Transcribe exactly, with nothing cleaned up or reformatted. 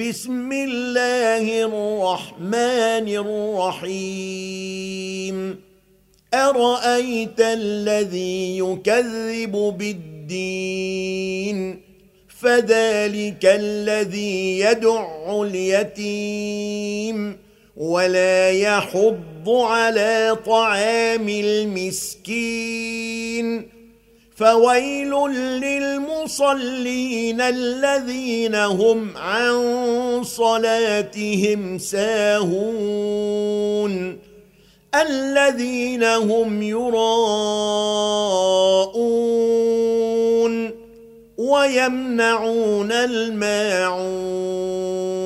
بسم الله الرحمن الرحيم أرأيت الذي يكذب بالدين فذلك الذي يدع اليتيم ولا يحض على طعام المسكين فويل للمصلين الذين هم عن صلاتهم ساهون الذين هم يراءون ويمنعون الماعون